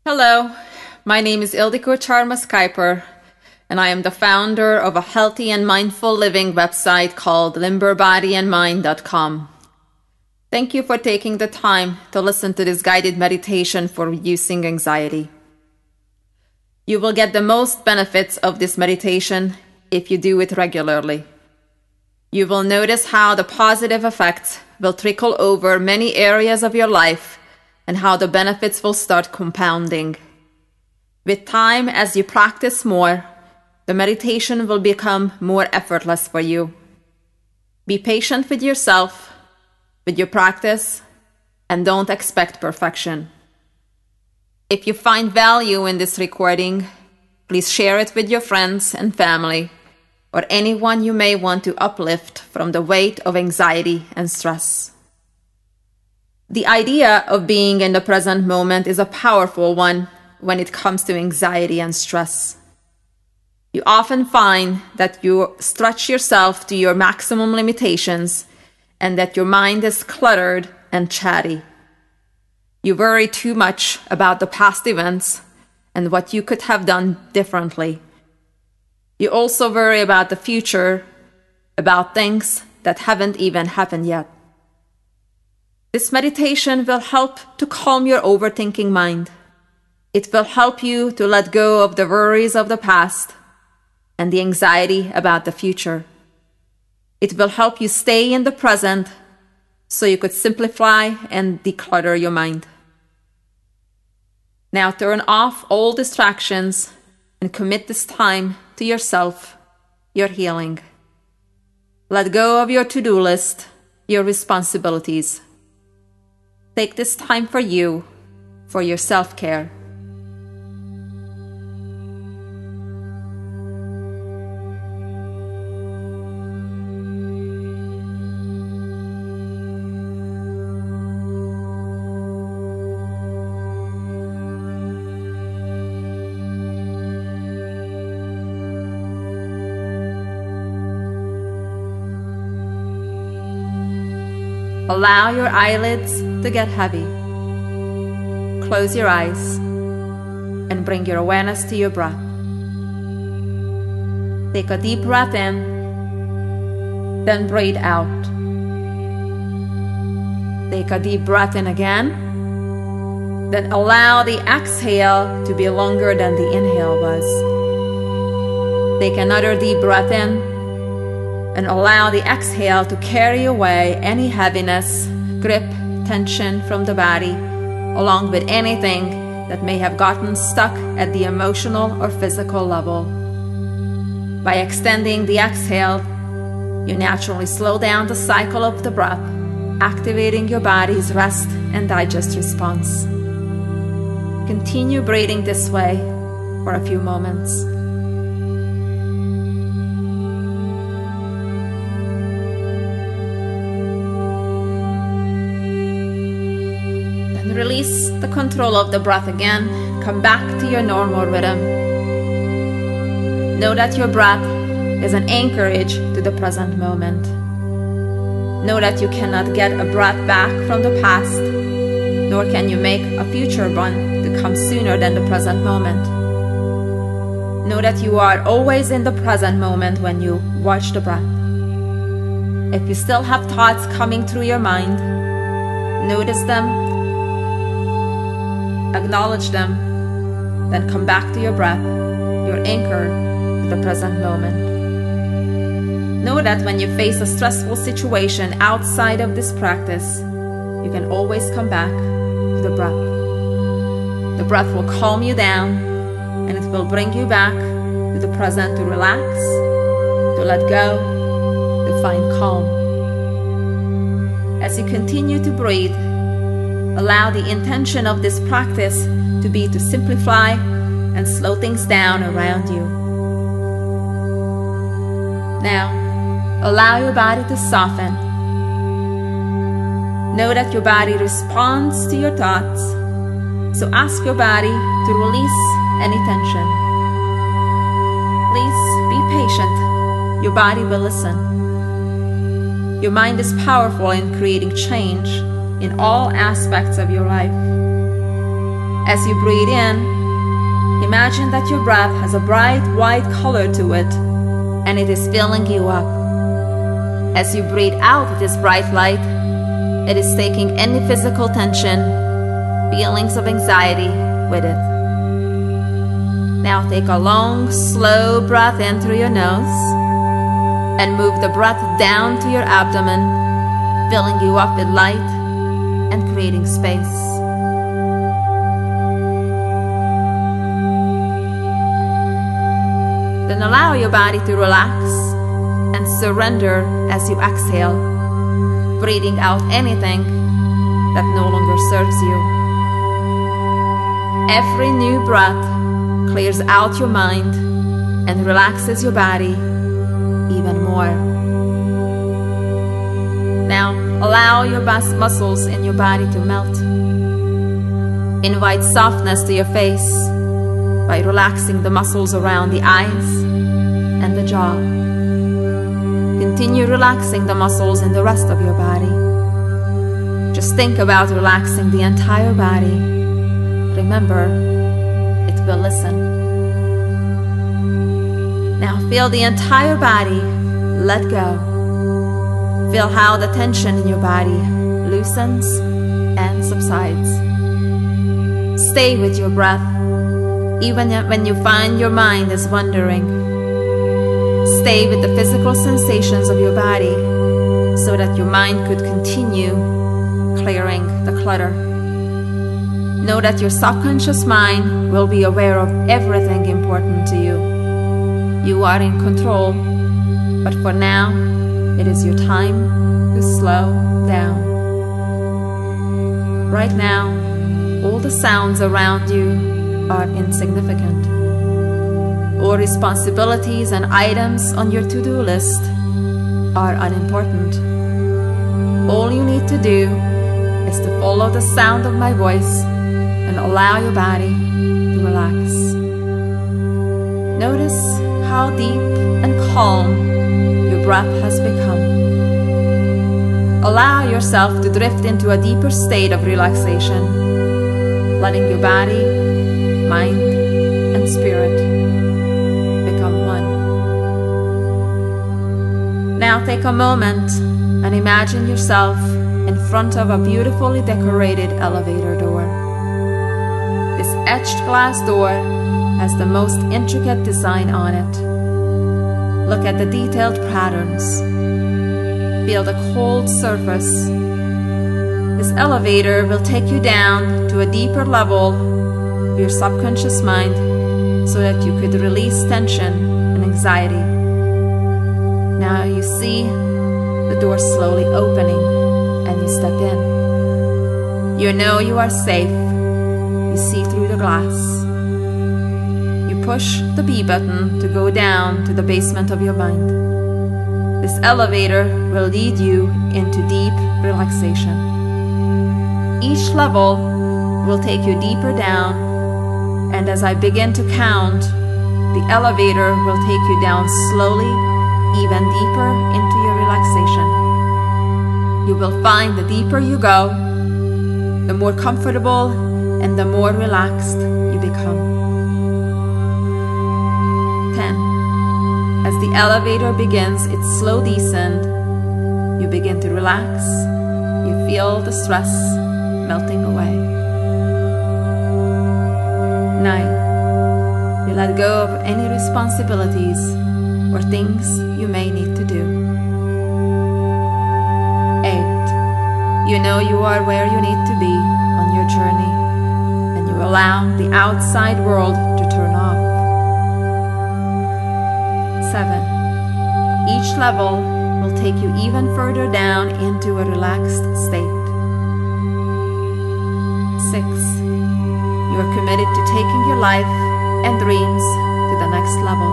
Hello, my name is Ildiko Charmas-Kuiper, and I am the founder of a healthy and mindful living website called limberbodyandmind.com. Thank you for taking the time to listen to this guided meditation for reducing anxiety. You will get the most benefits of this meditation if you do it regularly. You will notice how the positive effects will trickle over many areas of your life and how the benefits will start compounding. With time, as you practice more, the meditation will become more effortless for you. Be patient with yourself, with your practice, and don't expect perfection. If you find value in this recording, please share it with your friends and family, or anyone you may want to uplift from the weight of anxiety and stress. The idea of being in the present moment is a powerful one when it comes to anxiety and stress. You often find that you stretch yourself to your maximum limitations and that your mind is cluttered and chatty. You worry too much about the past events and what you could have done differently. You also worry about the future, about things that haven't even happened yet. This meditation will help to calm your overthinking mind. It will help you to let go of the worries of the past and the anxiety about the future. It will help you stay in the present so you could simplify and declutter your mind. Now turn off all distractions and commit this time to yourself, your healing. Let go of your to-do list, your responsibilities. Take this time for you, for your self-care. Allow your eyelids to get heavy. Close your eyes and bring your awareness to your breath. Take a deep breath in, then breathe out. Take a deep breath in again, then allow the exhale to be longer than the inhale was. Take another deep breath in, and allow the exhale to carry away any heaviness, grip, tension from the body, along with anything that may have gotten stuck at the emotional or physical level. By extending the exhale, you naturally slow down the cycle of the breath, activating your body's rest and digest response. Continue breathing this way for a few moments. Release the control of the breath again. Come back to your normal rhythm. Know that your breath is an anchorage to the present moment. Know that you cannot get a breath back from the past, nor can you make a future one to come sooner than the present moment. Know that you are always in the present moment when you watch the breath. If you still have thoughts coming through your mind, notice them, acknowledge them, then come back to your breath, your anchor to the present moment. Know that when you face a stressful situation outside of this practice, you can always come back to the breath. The breath will calm you down, and it will bring you back to the present to relax, to let go, to find calm. As you continue to breathe, allow the intention of this practice to be to simplify and slow things down around you. Now, allow your body to soften. Know that your body responds to your thoughts, so ask your body to release any tension. Please be patient. Your body will listen. Your mind is powerful in creating change in all aspects of your life. As you breathe in, imagine that your breath has a bright white color to it, and it is filling you up. As you breathe out this bright light, it is taking any physical tension, feelings of anxiety with it. Now take a long, slow breath in through your nose and move the breath down to your abdomen, filling you up with light and creating space. Then allow your body to relax and surrender as you exhale, breathing out anything that no longer serves you. Every new breath clears out your mind and relaxes your body even more. Now allow your muscles in your body to melt. Invite softness to your face by relaxing the muscles around the eyes and the jaw. Continue relaxing the muscles in the rest of your body. Just think about relaxing the entire body. Remember, it will listen. Now feel the entire body let go. Feel how the tension in your body loosens and subsides. Stay with your breath, even when you find your mind is wandering. Stay with the physical sensations of your body so that your mind could continue clearing the clutter. Know that your subconscious mind will be aware of everything important to you. You are in control, but for now, it is your time to slow down. Right now, all the sounds around you are insignificant. All responsibilities and items on your to-do list are unimportant. All you need to do is to follow the sound of my voice and allow your body to relax. Notice how deep and calm your breath has become. Allow yourself to drift into a deeper state of relaxation, letting your body, mind, and spirit become one. Now take a moment and imagine yourself in front of a beautifully decorated elevator door. This etched glass door has the most intricate design on it. Look at the detailed patterns. Feel the cold surface. This elevator will take you down to a deeper level of your subconscious mind so that you could release tension and anxiety. Now you see the door slowly opening and you step in. You know you are safe. You see through the glass. You push the B button to go down to the basement of your mind. This elevator will lead you into deep relaxation. Each level will take you deeper down, and as I begin to count, the elevator will take you down slowly, even deeper into your relaxation. You will find the deeper you go, the more comfortable and the more relaxed you become. 10. As the elevator begins its slow descent, you begin to relax. You feel the stress melting away. 9. You let go of any responsibilities or things you may need to do. 8. You know you are where you need to be on your journey, and you allow the outside world to turn off. 7. Each level will take you even further down into a relaxed state. 6. You are committed to taking your life and dreams to the next level.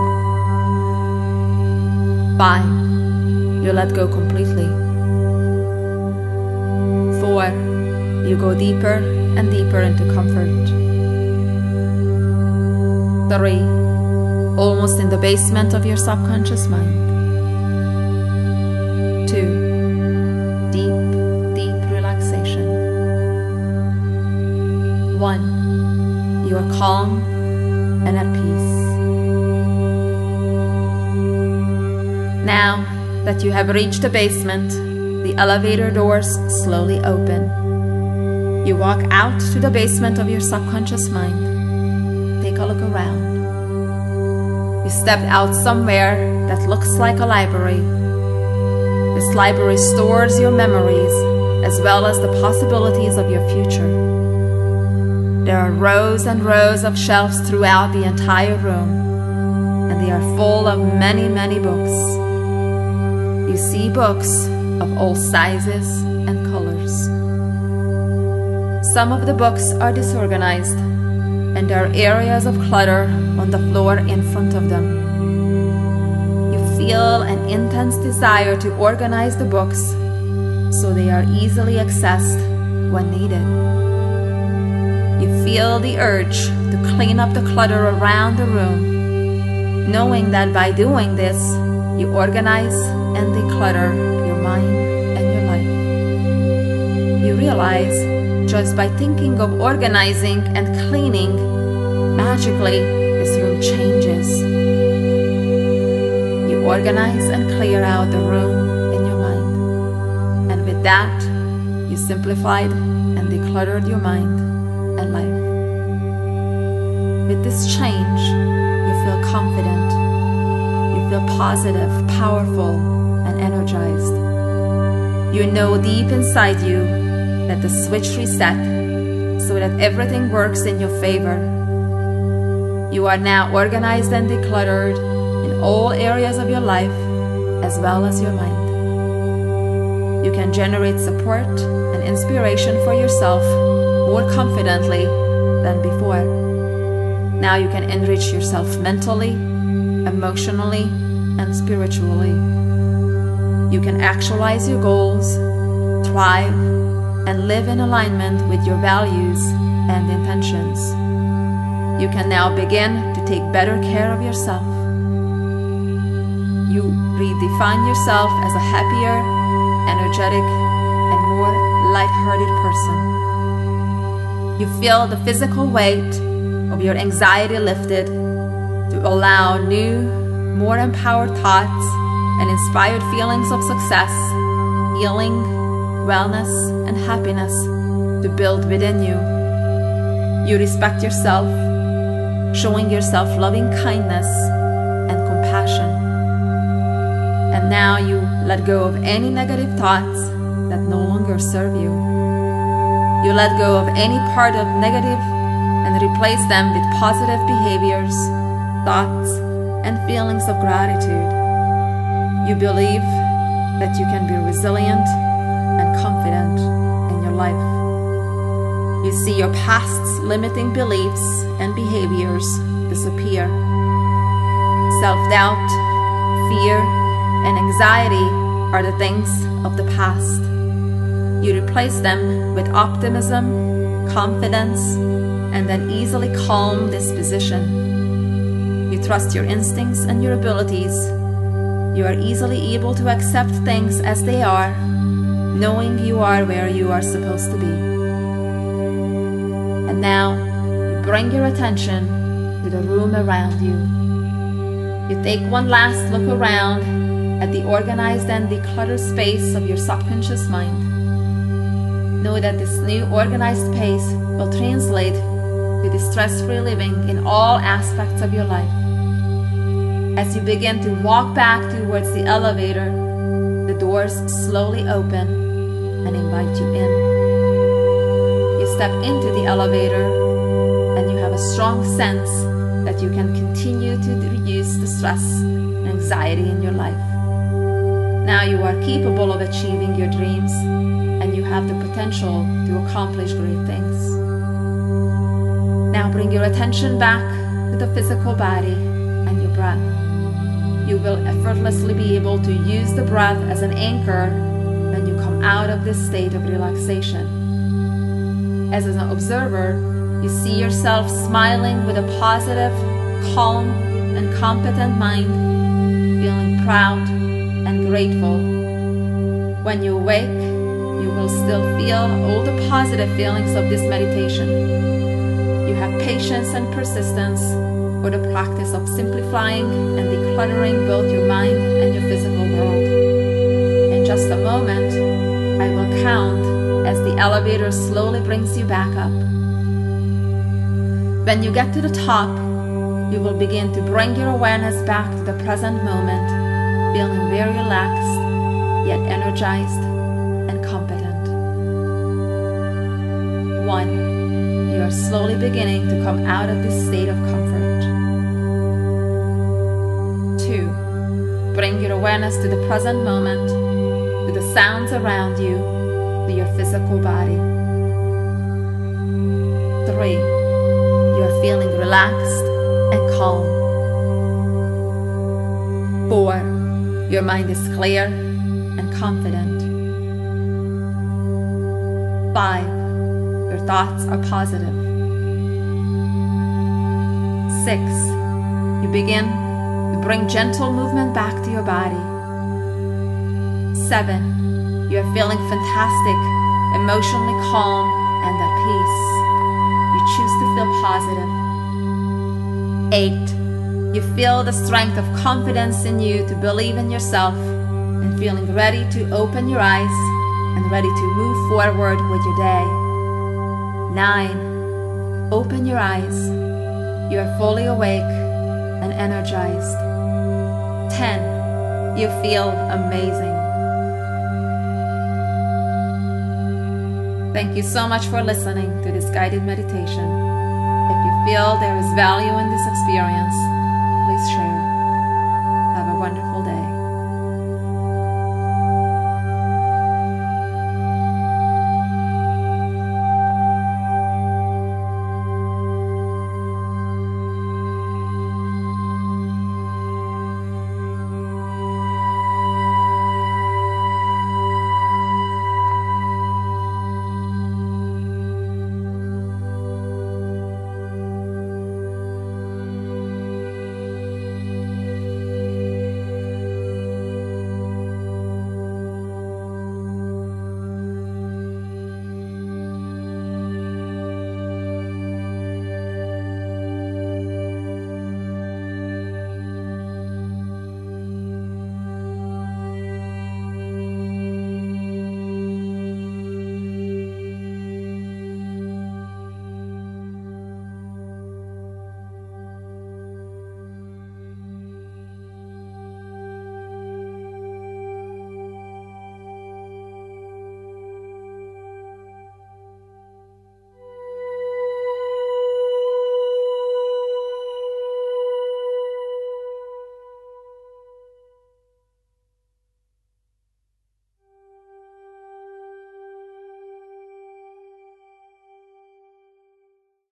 5. You let go completely. 4. You go deeper and deeper into comfort. 3. Almost in the basement of your subconscious mind. 2. Deep, deep relaxation. 1. you are calm and at peace. Now that you have reached the basement, the elevator doors slowly open. You walk out to the basement of your subconscious mind. Take a look around. You stepped out somewhere that looks like a library. This library stores your memories as well as the possibilities of your future. There are rows and rows of shelves throughout the entire room, and they are full of many, many books. You see books of all sizes and colors. Some of the books are disorganized, and there are areas of clutter on the floor in front of them. You feel an intense desire to organize the books so they are easily accessed when needed. You feel the urge to clean up the clutter around the room, knowing that by doing this, you organize and declutter your mind and your life. You realize just by thinking of organizing and cleaning, magically this room changes. You organize and clear out the room in your mind. And with that, you simplified and decluttered your mind and life. With this change, you feel confident. You feel positive, powerful, and energized. You know deep inside you that the switch reset so that everything works in your favor. You are now organized and decluttered in all areas of your life as well as your mind. You can generate support and inspiration for yourself more confidently than before. Now you can enrich yourself mentally, emotionally, and spiritually. You can actualize your goals, thrive, and live in alignment with your values and intentions. You can now begin to take better care of yourself. You redefine yourself as a happier, energetic, and more light-hearted person. You feel the physical weight of your anxiety lifted to allow new, more empowered thoughts and inspired feelings of success, healing, wellness, and happiness to build within you. You respect yourself, showing yourself loving kindness and compassion. And now you let go of any negative thoughts that no longer serve you. You let go of any part of negative and replace them with positive behaviors, thoughts, and feelings of gratitude. You believe that you can be resilient and confident in your life. You see your past's limiting beliefs and behaviors disappear. Self-doubt, fear, and anxiety are the things of the past. You replace them with optimism, confidence, and an easily calm disposition. You trust your instincts and your abilities. You are easily able to accept things as they are, knowing you are where you are supposed to be. And now, you bring your attention to the room around you. You take one last look around at the organized and decluttered space of your subconscious mind. Know that this new organized space will translate to the stress-free living in all aspects of your life. As you begin to walk back towards the elevator, the doors slowly open and invite you in. You step into the elevator and you have a strong sense that you can continue to reduce the stress and anxiety in your life. Now you are capable of achieving your dreams and you have the potential to accomplish great things. Now bring your attention back to the physical body and your breath. You will effortlessly be able to use the breath as an anchor when you come out of this state of relaxation. As an observer, you see yourself smiling with a positive, calm, and competent mind, feeling proud and grateful. When you awake, you will still feel all the positive feelings of this meditation. You have patience and persistence for the practice of simplifying and decluttering both your mind and your physical world. In just a moment, I will count as the elevator slowly brings you back up. When you get to the top, you will begin to bring your awareness back to the present moment, feeling very relaxed, yet energized and competent. 1. You are slowly beginning to come out of this state of comfort. 2. Bring your awareness to the present moment, to the sounds around you, to your physical body. 3. You are feeling relaxed and calm. 4. Your mind is clear and confident. 5. Your thoughts are positive. 6. You begin to bring gentle movement back to your body. 7. You are feeling fantastic, emotionally calm and at peace. You choose to feel positive. 8. You feel the strength of confidence in you to believe in yourself and feeling ready to open your eyes and ready to move forward with your day. 9. Open your eyes. You are fully awake and energized. 10. You feel amazing. Thank you so much for listening to this guided meditation. If you feel there is value in this experience,